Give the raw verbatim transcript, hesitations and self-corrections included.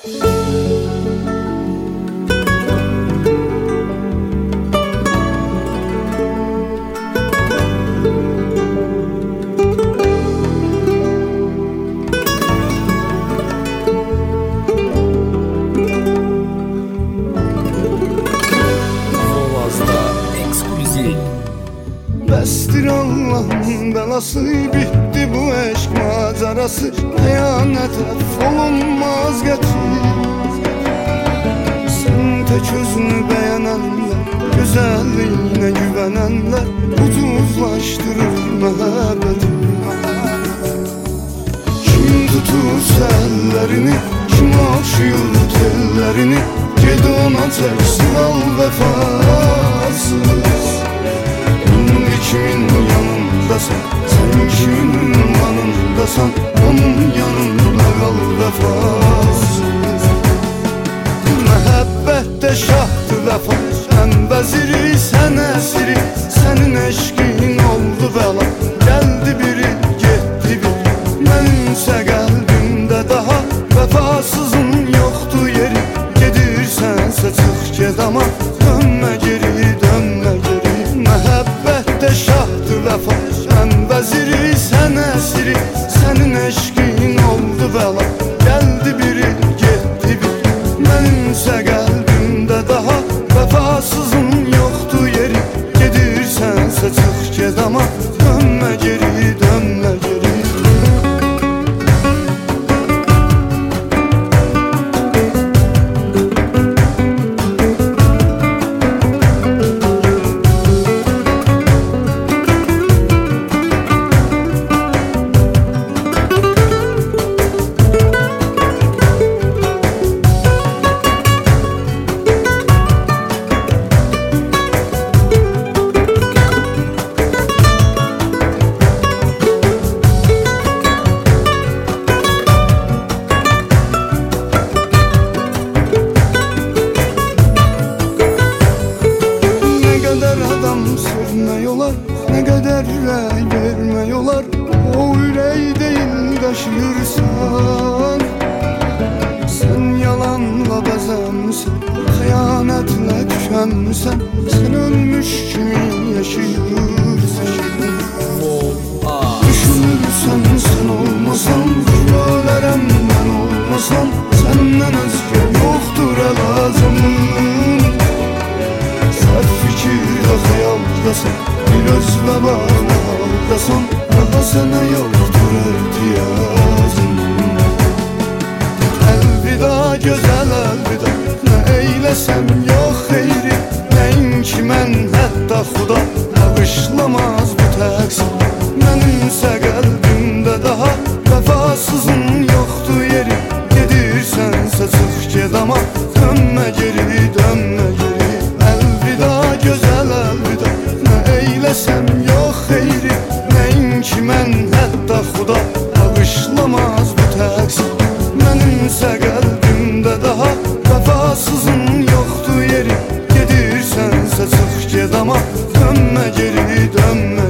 Bəsdir Allah'ın belası, bitti bu eşk macerası. Xəyanətə olunmaz gətir. Sən tək özünü bəyənənlər, gözəlliyinə güvənənlər ucuzlaşdırır məhəbbəti. Kim tutursa əllərini, kim oxşuyur tellərini, ged ona çəksin al vəfasız. Kimin yanındasan, sen kimin yanındasan, onun yanında kal vəfasız. Məhəbbətdə şahdır vəfa, sən vəziri, sən əsiri. Sənin eşqin oldu bəla, gəldi biri, getdi biri. Mənimsə qəlbimdə daha vəfasızın yoxdur yeri. Gedirsənsə çıx ged ama dönmə geri, dönmə geri. Məhəbbətdə şahdır vəfa, sən vəziri, sən əsiri. Sənin eşqin oldu bəla, gəldi biri, getdi biri. Mənimsə qəlbimdə daha vəfasızın yoxdur yeri. Gedirsənsə çıx ged ama dönmə geri, dönmə geri. Sevmək olar, nə qədər ürək vermək olar. O ürək deyil daşıyırsan. Sən yalanla bəzənmisən, xəyanətlə tükənmisən. Sən ölmüş kimi yaşayırsan. Düşünürsən sən olmasan, ölərəm mən olmasan. Səndən özgə yoxdur əlacım. Səhv fikirlə xəyaldasan, bir özlə bağlı haldasan. Daha sənə yoxdur ehtiyacım. Əlvida gözəl əlvida, nə eyləsəm yox xeyri. Nəinki mən hətta xuda bağışlamaz bu təqsir. Mənimsə qəlbimdə daha vəfasızın yoxdur yeri. Gedirsənsə çıx ged ama dönmə geri, dönmə geri. Əlvida gözəl əlvida, nə eyləsəm yox xeyri. Nəinki mən hətta xuda bağışlamaz bu təqsir. Mənimsə qəlbimdə daha vəfasızın yoxdur yeri. Gedirsənsə çıx ged ama dönmə geri, dönmə